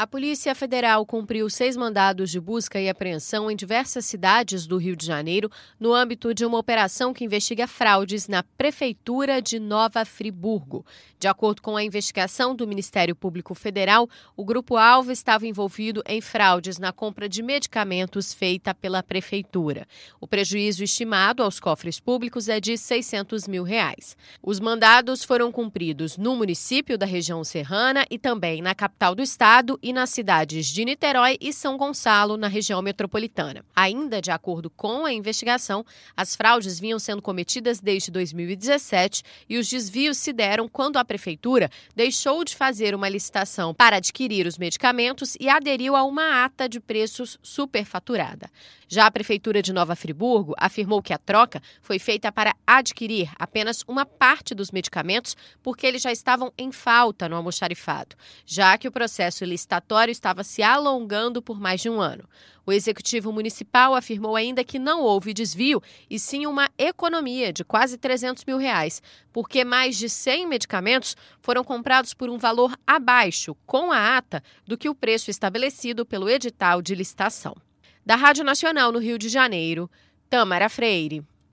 A Polícia Federal cumpriu 6 mandados de busca e apreensão em diversas cidades do Rio de Janeiro no âmbito de uma operação que investiga fraudes na Prefeitura de Nova Friburgo. De acordo com a investigação do Ministério Público Federal, o grupo-alvo estava envolvido em fraudes na compra de medicamentos feita pela Prefeitura. O prejuízo estimado aos cofres públicos é de R$600 mil. Os mandados foram cumpridos no município da região serrana e também na capital do estado e nas cidades de Niterói e São Gonçalo, na região metropolitana. Ainda de acordo com a investigação, as fraudes vinham sendo cometidas desde 2017 e os desvios se deram quando a Prefeitura deixou de fazer uma licitação para adquirir os medicamentos e aderiu a uma ata de preços superfaturada. Já a Prefeitura de Nova Friburgo afirmou que a troca foi feita para adquirir apenas uma parte dos medicamentos porque eles já estavam em falta no almoxarifado, já que o processo licitatório estava se alongando por mais de um ano. O Executivo Municipal afirmou ainda que não houve desvio e sim uma economia de quase R$300 mil, porque mais de 100 medicamentos foram comprados por um valor abaixo, com a ata, do que o preço estabelecido pelo edital de licitação. Da Rádio Nacional no Rio de Janeiro, Tâmara Freire.